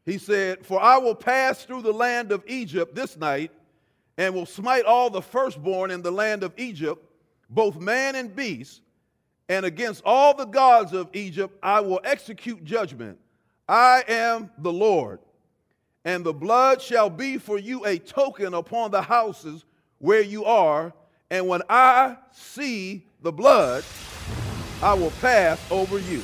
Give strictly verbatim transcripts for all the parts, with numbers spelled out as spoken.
He said, "For I will pass through the land of Egypt this night, and will smite all the firstborn in the land of Egypt, both man and beast, and against all the gods of Egypt I will execute judgment. I am the Lord. And the blood shall be for you a token upon the houses where you are, and when I see the blood, I will pass over you."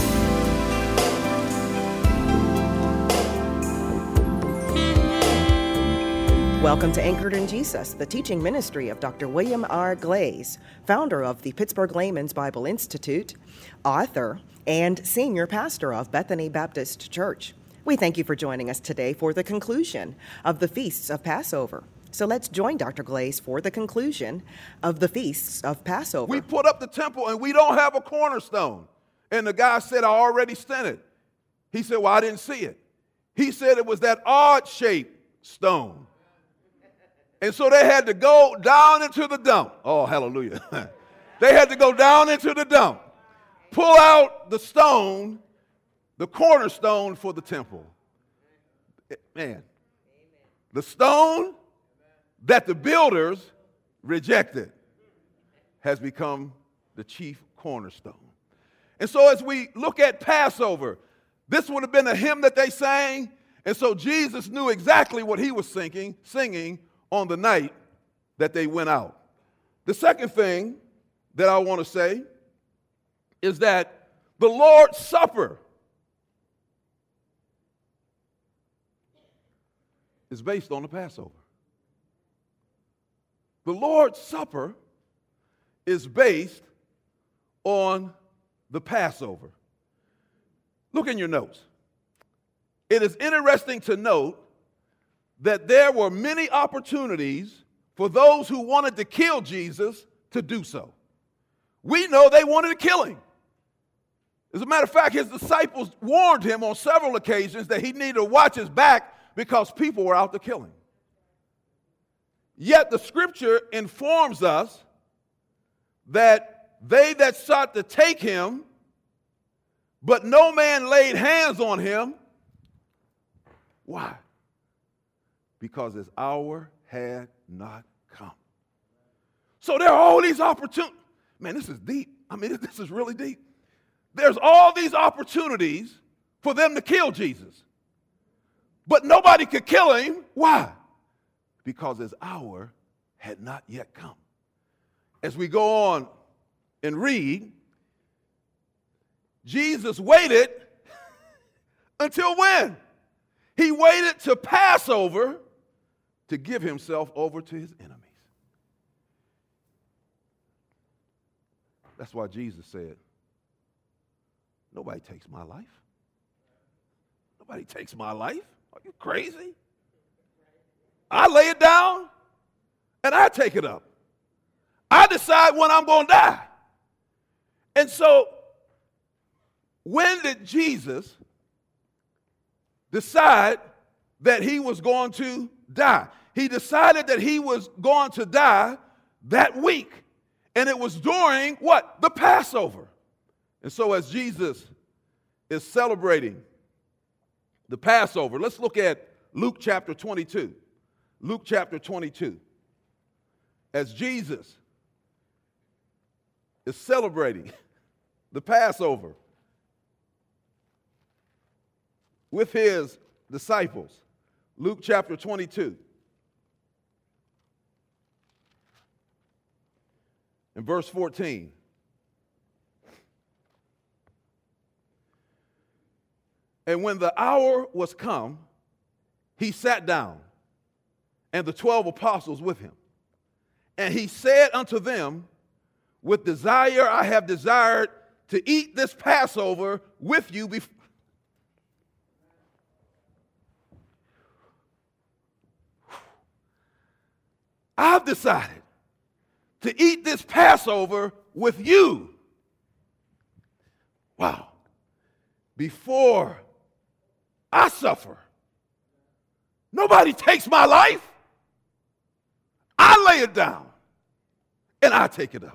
Welcome to Anchored in Jesus, the teaching ministry of Doctor William R. Glaze, founder of the Pittsburgh Layman's Bible Institute, author, and senior pastor of Bethany Baptist Church. We thank you for joining us today for the conclusion of the Feasts of Passover. So let's join Doctor Glaze for the conclusion of the Feasts of Passover. We put up the temple and we don't have a cornerstone. And the guy said, "I already sent it." He said, "Well, I didn't see it." He said it was that odd-shaped stone. And so they had to go down into the dump. Oh, hallelujah. They had to go down into the dump, pull out the stone, the cornerstone for the temple. Man, the stone that the builders rejected has become the chief cornerstone. And so as we look at Passover, this would have been a hymn that they sang, and so Jesus knew exactly what he was singing, singing on the night that they went out. The second thing that I want to say is that the Lord's Supper is based on the Passover. The Lord's Supper is based on the Passover. Look in your notes. It is interesting to note that there were many opportunities for those who wanted to kill Jesus to do so. We know they wanted to kill him. As a matter of fact, his disciples warned him on several occasions that he needed to watch his back because people were out to kill him. Yet the scripture informs us that they that sought to take him, but no man laid hands on him. Why? Because his hour had not come. So there are all these opportunities. Man, this is deep. I mean, this is really deep. There's all these opportunities for them to kill Jesus. But nobody could kill him. Why? Because his hour had not yet come. As we go on and read, Jesus waited until when? He waited to Passover to give himself over to his enemies. That's why Jesus said, "Nobody takes my life. Nobody takes my life. Are you crazy? I lay it down and I take it up. I decide when I'm going to die." And so, when did Jesus decide that he was going to die? He decided that he was going to die that week. And it was during what? The Passover. And so as Jesus is celebrating the Passover, let's look at Luke chapter twenty-two. Luke chapter twenty-two. As Jesus is celebrating the Passover with his disciples. Luke chapter twenty-two. In verse fourteen. "And when the hour was come, he sat down, and the twelve apostles with him. And he said unto them, With desire I have desired to eat this Passover with you before." I've decided to eat this Passover with you. Wow. Before I suffer. Nobody takes my life. I lay it down and I take it up.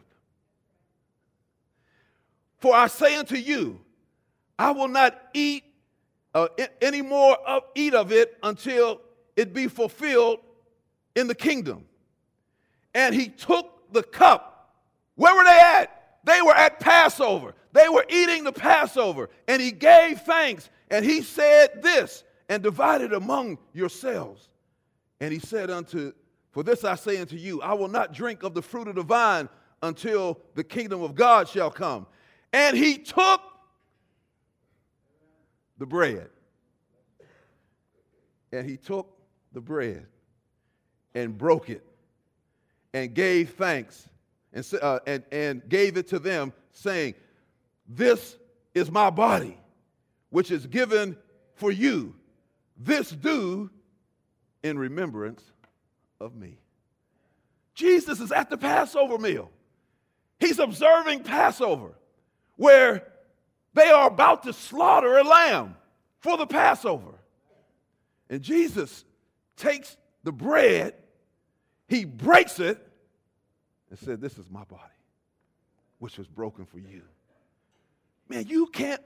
"For I say unto you, I will not eat uh, any more of, eat of it until it be fulfilled in the kingdom. And he took the cup. Where were they at? They were at Passover. They were eating the Passover. And he gave thanks. And he said this, and divided among yourselves. And he said unto, for this I say unto you, I will not drink of the fruit of the vine until the kingdom of God shall come. And he took the bread. And he took the bread and broke it and gave thanks and, uh, and, and gave it to them, saying, this is my body, which is given for you. This do in remembrance of me. Jesus is at the Passover meal. He's observing Passover, where they are about to slaughter a lamb for the Passover. And Jesus takes the bread, he breaks it, and said, this is my body, which was broken for you. Man, you can't,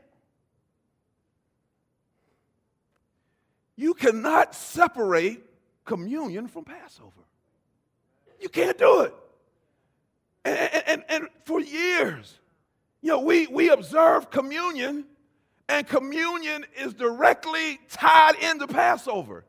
you cannot separate communion from Passover. You can't do it. And, and, and for years, you know, we, we observe communion, and communion is directly tied into Passover.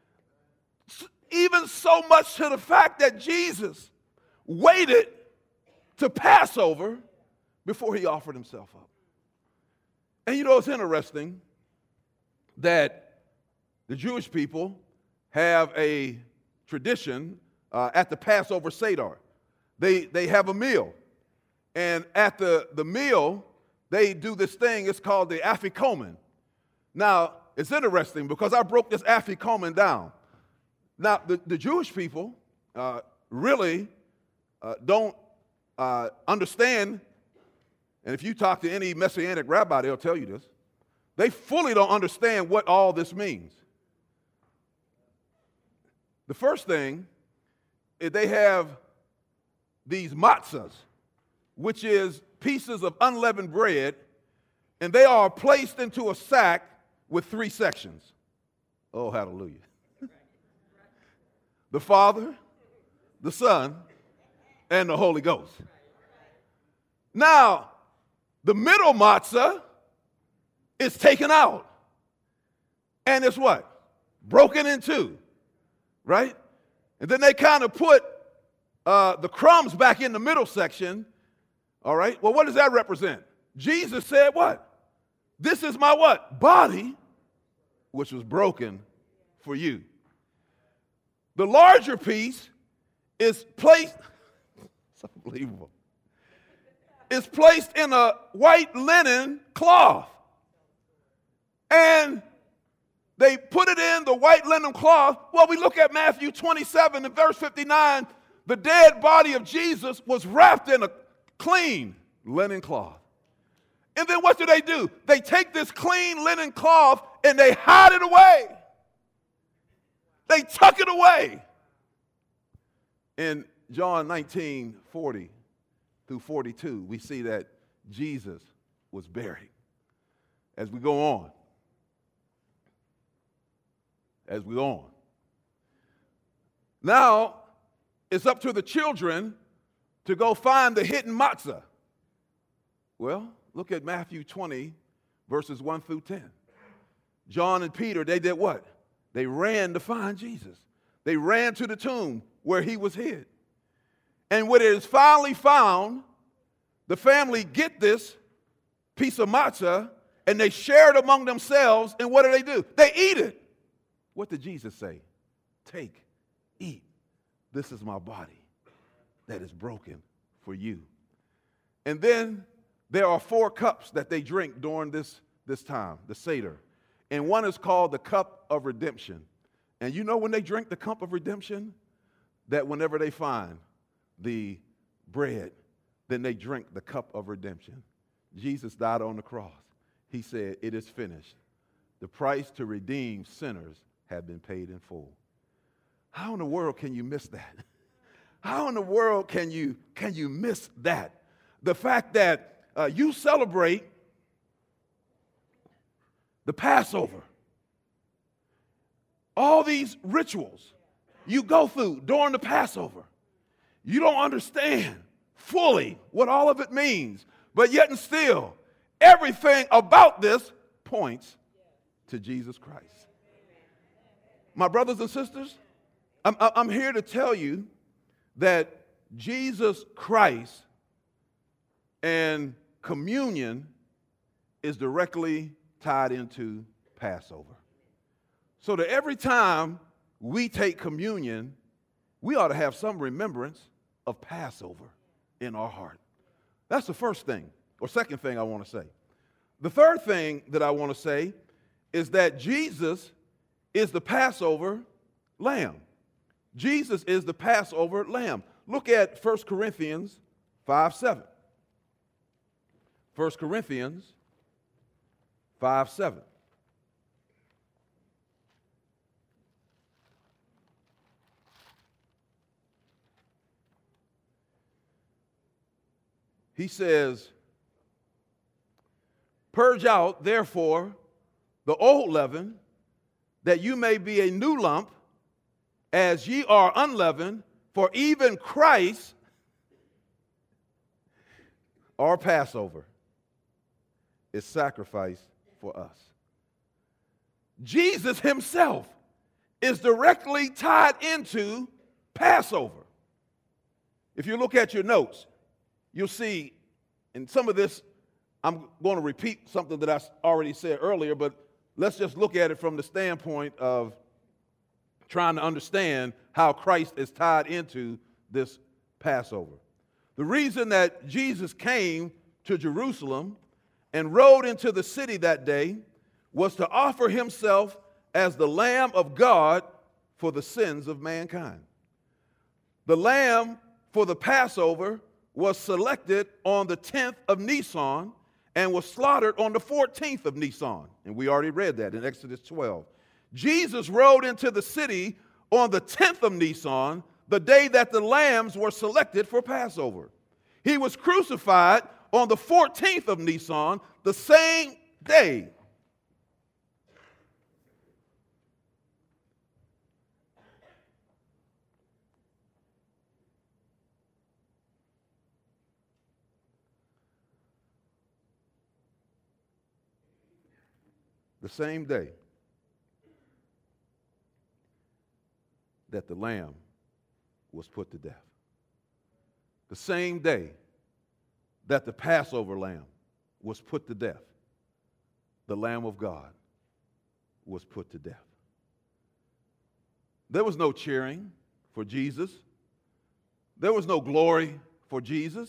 Even so much to the fact that Jesus waited to Passover before he offered himself up. And you know, it's interesting that the Jewish people have a tradition uh, at the Passover Seder. They, they have a meal. And at the, the meal, they do this thing. It's called the afikomen. Now, it's interesting because I broke this afikomen down. Now, the, the Jewish people uh, really uh, don't uh, understand, and if you talk to any Messianic rabbi, they'll tell you this. They fully don't understand what all this means. The first thing is they have these matzahs, which is pieces of unleavened bread, and they are placed into a sack with three sections. Oh, hallelujah. The Father, the Son, and the Holy Ghost. Now, the middle matzah is taken out, and it's what? Broken in two, right? And then they kind of put uh, the crumbs back in the middle section, all right? Well, what does that represent? Jesus said what? This is my what? Body, which was broken for you. The larger piece is placed, it's unbelievable, is placed in a white linen cloth. And they put it in the white linen cloth. Well, we look at Matthew twenty-seven and verse fifty-nine. The dead body of Jesus was wrapped in a clean linen cloth. And then what do they do? They take this clean linen cloth and they hide it away. They tuck it away. In John nineteen, forty through forty-two, we see that Jesus was buried. As we go on, as we go on. Now, it's up to the children to go find the hidden matzah. Well, look at Matthew twenty, verses one through ten. John and Peter, they did what? They ran to find Jesus. They ran to the tomb where he was hid. And when it is finally found, the family get this piece of matzah and they share it among themselves. And what do they do? They eat it. What did Jesus say? Take, eat. This is my body that is broken for you. And then there are four cups that they drink during this, this time, the Seder. And one is called the cup of redemption. And you know when they drink the cup of redemption? That whenever they find the bread, then they drink the cup of redemption. Jesus died on the cross. He said, it is finished. The price to redeem sinners have been paid in full. How in the world can you miss that? How in the world can you, can you miss that? The fact that uh, you celebrate the Passover, all these rituals you go through during the Passover. You don't understand fully what all of it means, but yet and still, everything about this points to Jesus Christ. My brothers and sisters, I'm, I'm here to tell you that Jesus Christ and communion is directly tied into Passover. So that every time we take communion, we ought to have some remembrance of Passover in our heart. That's the first thing, or second thing I want to say. The third thing that I want to say is that Jesus is the Passover lamb. Jesus is the Passover lamb. Look at First Corinthians five seven. First Corinthians five seven. He says, "Purge out, therefore, the old leaven, that you may be a new lump, as ye are unleavened, for even Christ, our Passover, is sacrificed for us." Jesus himself is directly tied into Passover. If you look at your notes, you'll see, in some of this, I'm going to repeat something that I already said earlier, but let's just look at it from the standpoint of trying to understand how Christ is tied into this Passover. The reason that Jesus came to Jerusalem and rode into the city that day was to offer himself as the Lamb of God for the sins of mankind. The lamb for the Passover was selected on the tenth of Nisan and was slaughtered on the fourteenth of Nisan. And we already read that in Exodus twelve. Jesus rode into the city on the tenth of Nisan, the day that the lambs were selected for Passover. He was crucified on the fourteenth of Nisan, the same day. The same day that the lamb was put to death. The same day that the Passover lamb was put to death, the Lamb of God was put to death. There was no cheering for Jesus. There was no glory for Jesus.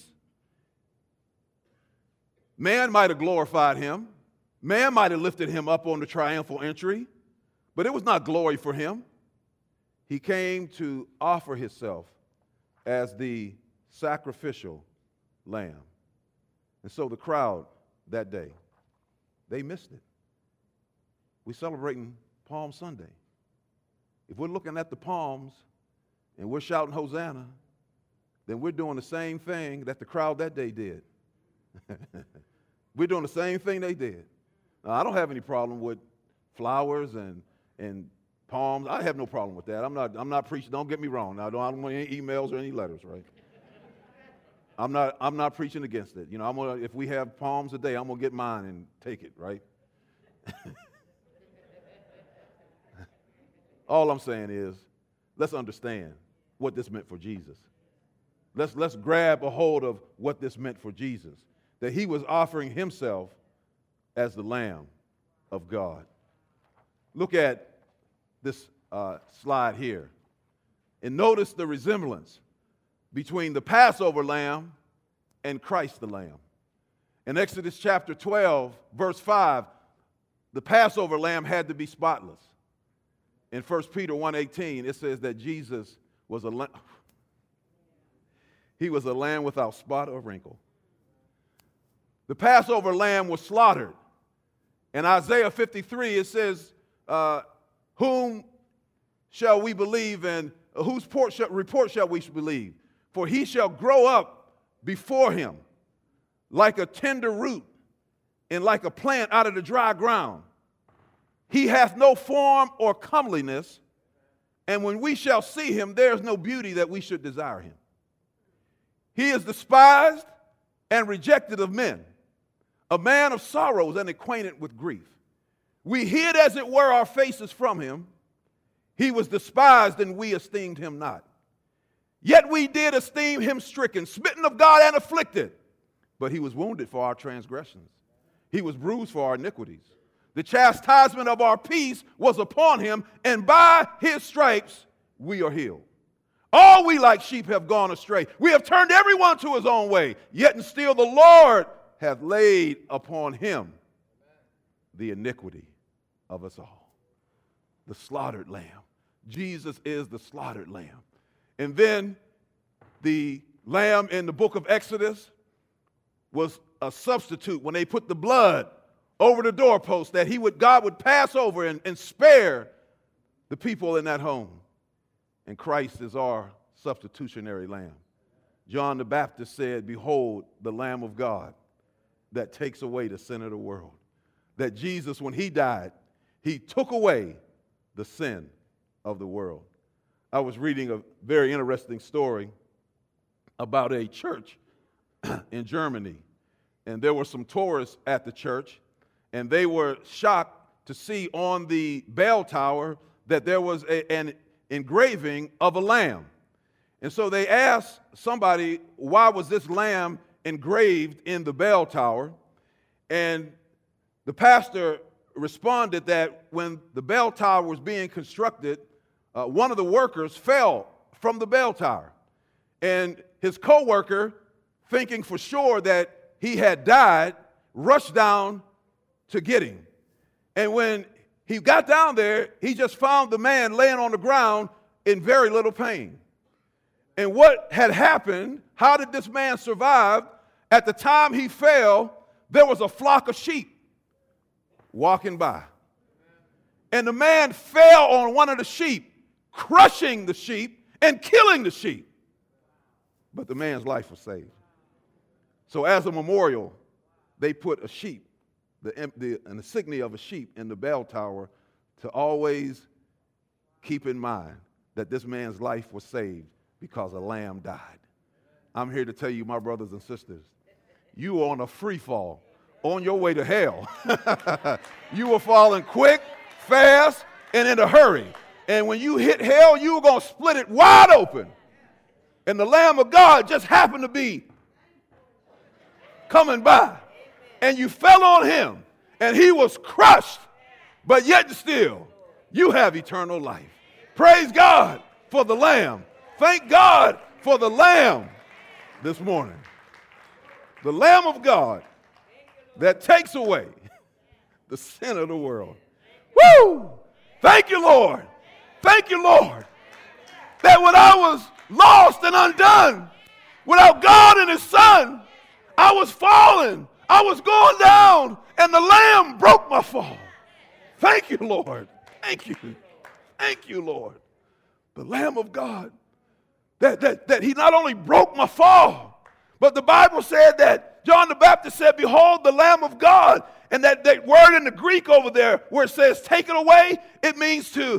Man might have glorified him. Man might have lifted him up on the triumphal entry, but it was not glory for him. He came to offer himself as the sacrificial lamb. And so the crowd that day, they missed it. We're celebrating Palm Sunday. If we're looking at the palms and we're shouting Hosanna, then we're doing the same thing that the crowd that day did. We're doing the same thing they did. Now, I don't have any problem with flowers and and palms. I have no problem with that. I'm not I'm not preaching. Don't get me wrong. Now, I don't, I don't want any emails or any letters, right? I'm not I'm not preaching against it. You know, I'm gonna, if we have palms today, I'm gonna get mine and take it, right? All I'm saying is, let's understand what this meant for Jesus. Let's let's grab a hold of what this meant for Jesus. That he was offering himself as the Lamb of God. Look at this uh, slide here and notice the resemblance between the Passover lamb and Christ the Lamb. In Exodus chapter twelve, verse five, the Passover lamb had to be spotless. In First Peter one eighteen, it says that Jesus was a lamb. He was a lamb without spot or wrinkle. The Passover lamb was slaughtered. In Isaiah fifty-three, it says, uh, whom shall we believe and whose report shall, report shall we believe? For he shall grow up before him like a tender root and like a plant out of the dry ground. He hath no form or comeliness, And when we shall see him, there is no beauty that we should desire him. He is despised and rejected of men, a man of sorrows and acquainted with grief. We hid, as it were, our faces from him. He was despised, and we esteemed him not. Yet we did esteem him stricken, smitten of God, and afflicted. But he was wounded for our transgressions. He was bruised for our iniquities. The chastisement of our peace was upon him, and by his stripes we are healed. All we like sheep have gone astray. We have turned everyone to his own way. Yet and still the Lord hath laid upon him the iniquity of us all. The slaughtered lamb. Jesus is the slaughtered lamb. And then the lamb in the book of Exodus was a substitute when they put the blood over the doorpost, that he would, God would pass over and, and spare the people in that home. And Christ is our substitutionary lamb. John the Baptist said, "Behold, the Lamb of God that takes away the sin of the world." That Jesus, when he died, he took away the sin of the world. I was reading a very interesting story about a church in Germany. And there were some tourists at the church, and they were shocked to see on the bell tower that there was a, an engraving of a lamb. And so they asked somebody, why was this lamb engraved in the bell tower? And the pastor responded that when the bell tower was being constructed, uh, one of the workers fell from the bell tower. And his co-worker, thinking for sure that he had died, rushed down to get him. And when he got down there, he just found the man laying on the ground in very little pain. And what had happened, how did this man survive? At the time he fell, there was a flock of sheep walking by. And the man fell on one of the sheep, crushing the sheep and killing the sheep. But the man's life was saved. So as a memorial, they put a sheep, the, the an insignia of a sheep in the bell tower to always keep in mind that this man's life was saved because a lamb died. I'm here to tell you, my brothers and sisters, you are on a free fall, on your way to hell. You were falling quick, fast, and in a hurry. And when you hit hell, you were going to split it wide open. And the Lamb of God just happened to be coming by. And you fell on him, and he was crushed. But yet still, you have eternal life. Praise God for the Lamb. Thank God for the Lamb this morning. The Lamb of God that takes away the sin of the world. Woo! Thank you, Lord. Thank you, Lord. That when I was lost and undone, without God and his Son, I was falling. I was going down, and the Lamb broke my fall. Thank you, Lord. Thank you. Thank you, Lord. The Lamb of God. That, that, that he not only broke my fall, but the Bible said that John the Baptist said, "Behold, the Lamb of God." And that, that word in the Greek over there where it says take it away, it means to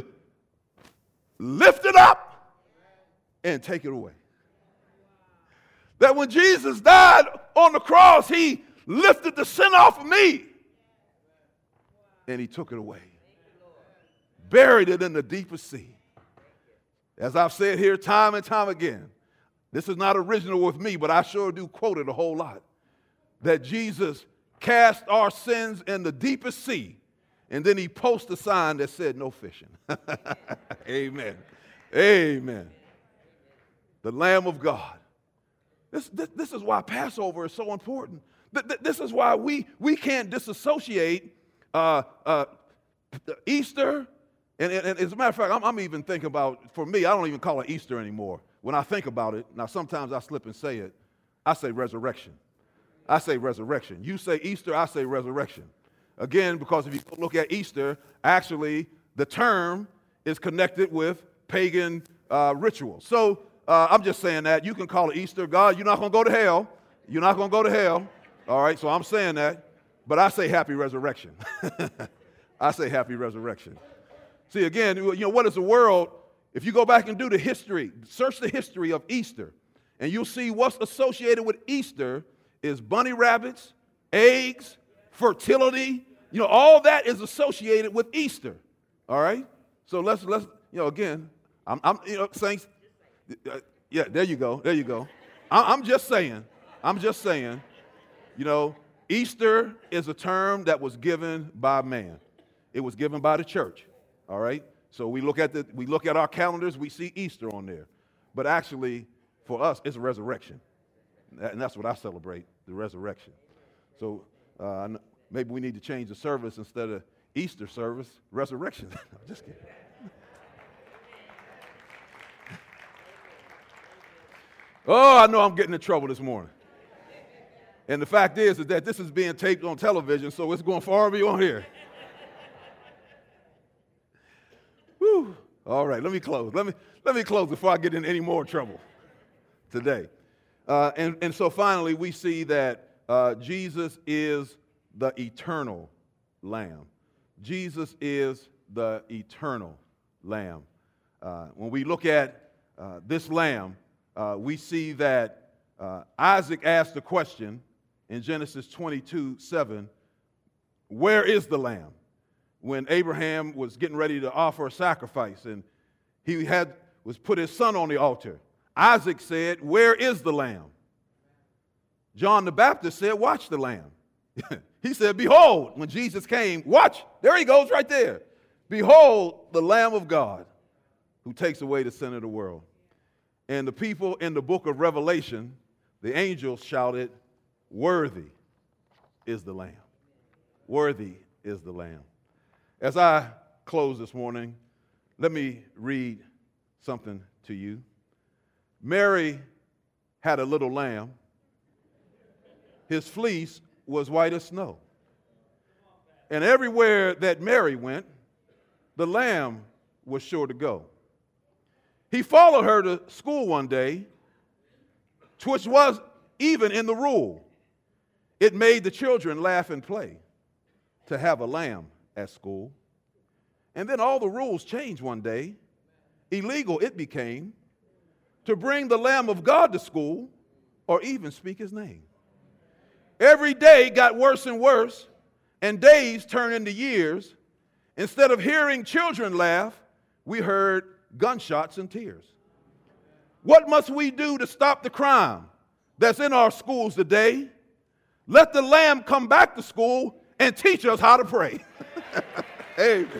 lift it up and take it away. That when Jesus died on the cross, he lifted the sin off of me and he took it away. Buried it in the deepest sea. As I've said here time and time again, this is not original with me, but I sure do quote it a whole lot, that Jesus cast our sins in the deepest sea, and then he posted a sign that said no fishing. Amen. Amen. The Lamb of God. This, this, this is why Passover is so important. This is why we, we can't disassociate uh, uh, Easter. And, and, and as a matter of fact, I'm, I'm even thinking about, for me, I don't even call it Easter anymore. When I think about it, now sometimes I slip and say it, I say resurrection. I say resurrection. You say Easter, I say resurrection. Again, because if you look at Easter, actually the term is connected with pagan uh, rituals. So uh, I'm just saying that. You can call it Easter. God, you're not going to go to hell. You're not going to go to hell. All right, so I'm saying that. But I say happy resurrection. I say happy resurrection. See, again, you know, what is the world? If you go back and do the history, search the history of Easter, and you'll see what's associated with Easter is bunny rabbits, eggs, fertility. You know, all that is associated with Easter. All right? So let's, let's you know, again, I'm, I'm you know, saints, uh, yeah, there you go, there you go. I, I'm just saying, I'm just saying, you know, Easter is a term that was given by man. It was given by the church, all right? So we look at the we look at our calendars, we see Easter on there. But actually, for us, it's a resurrection. And that's what I celebrate, the resurrection. So uh, maybe we need to change the service instead of Easter service, resurrection. I'm just kidding. Oh, I know I'm getting in trouble this morning. And the fact is, is that this is being taped on television, so it's going far beyond here. Whew. All right, let me close. Let me, let me close before I get in any more trouble today. Uh, and, and so finally, we see that uh, Jesus is the eternal Lamb. Jesus is the eternal Lamb. Uh, when we look at uh, this Lamb, uh, we see that uh, Isaac asked the question in Genesis twenty-two seven, where is the Lamb? When Abraham was getting ready to offer a sacrifice and he had was put his son on the altar, Isaac said, where is the Lamb? John the Baptist said, watch the Lamb. He said, behold, when Jesus came, watch, there he goes right there. Behold, the Lamb of God who takes away the sin of the world. And the people in the book of Revelation, the angels shouted, worthy is the Lamb. Worthy is the Lamb. As I close this morning, let me read something to you. Mary had a little lamb. His fleece was white as snow. And everywhere that Mary went, the lamb was sure to go. He followed her to school one day, which was even in the rule. It made the children laugh and play to have a lamb at school. And then all the rules changed one day. Illegal it became to bring the Lamb of God to school or even speak his name. Every day got worse and worse, and days turned into years. Instead of hearing children laugh, we heard gunshots and tears. What must we do to stop the crime that's in our schools today? Let the Lamb come back to school and teach us how to pray. Amen.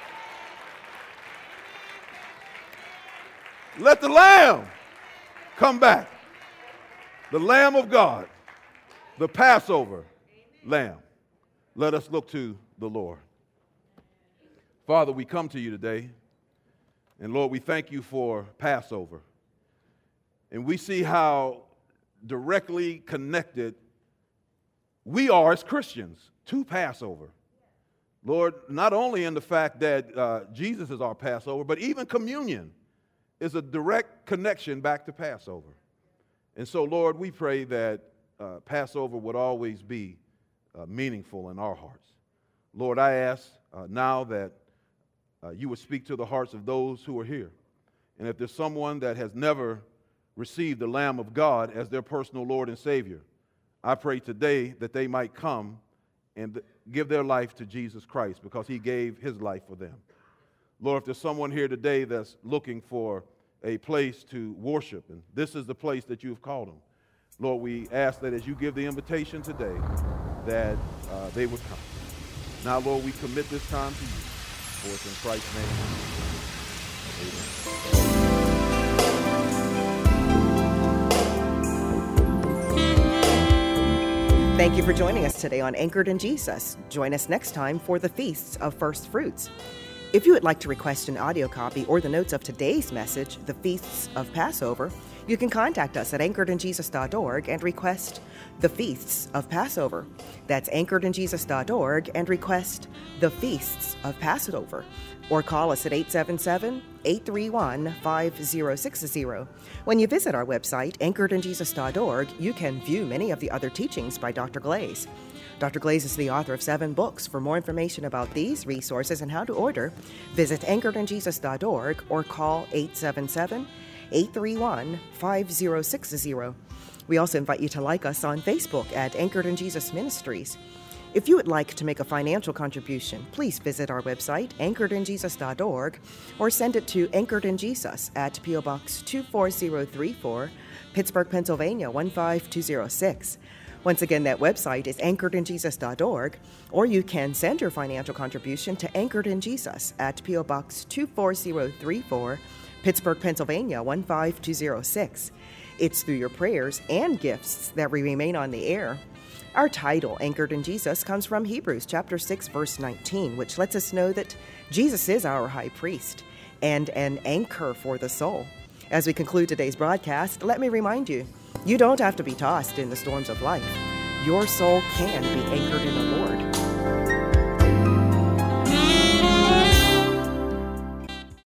Let the Lamb come back. The Lamb of God, the Passover Lamb. Let us look to the Lord. Father, we come to you today, and Lord, we thank you for Passover. And we see how directly connected we are as Christians to Passover. Lord, not only in the fact that uh, Jesus is our Passover, but even communion is a direct connection back to Passover. And so, Lord, we pray that uh, Passover would always be uh, meaningful in our hearts. Lord, I ask uh, now that uh, you would speak to the hearts of those who are here. And if there's someone that has never received the Lamb of God as their personal Lord and Savior, I pray today that they might come and give their life to Jesus Christ because he gave his life for them. Lord, if there's someone here today that's looking for a place to worship, and this is the place that you've called them, Lord, we ask that as you give the invitation today, that uh, they would come. Now, Lord, we commit this time to you. For it's in Christ's name. Thank you for joining us today on Anchored in Jesus. Join us next time for the Feasts of First Fruits. If you would like to request an audio copy or the notes of today's message, The Feasts of Passover, you can contact us at anchored in jesus dot org and request The Feasts of Passover. That's anchored in jesus dot org and request The Feasts of Passover. Or call us at eight seven seven, eight three one, five zero six zero. When you visit our website, anchored in jesus dot org, you can view many of the other teachings by Doctor Glaze. Doctor Glaze is the author of seven books. For more information about these resources and how to order, visit anchored in jesus dot org or call eight seven seven, eight three one, five zero six zero. We also invite you to like us on Facebook at Anchored in Jesus Ministries. If you would like to make a financial contribution, please visit our website, anchored in jesus dot org, or send it to Anchored in Jesus at P O Box two four zero three four, Pittsburgh, Pennsylvania one five two zero six. Once again, that website is anchored in jesus dot org, or you can send your financial contribution to Anchored in Jesus at P O Box two four zero three four, Pittsburgh, Pennsylvania one five two zero six. It's through your prayers and gifts that we remain on the air. Our title, Anchored in Jesus, comes from Hebrews chapter six, verse nineteen, which lets us know that Jesus is our high priest and an anchor for the soul. As we conclude today's broadcast, let me remind you, you don't have to be tossed in the storms of life. Your soul can be anchored in the Lord.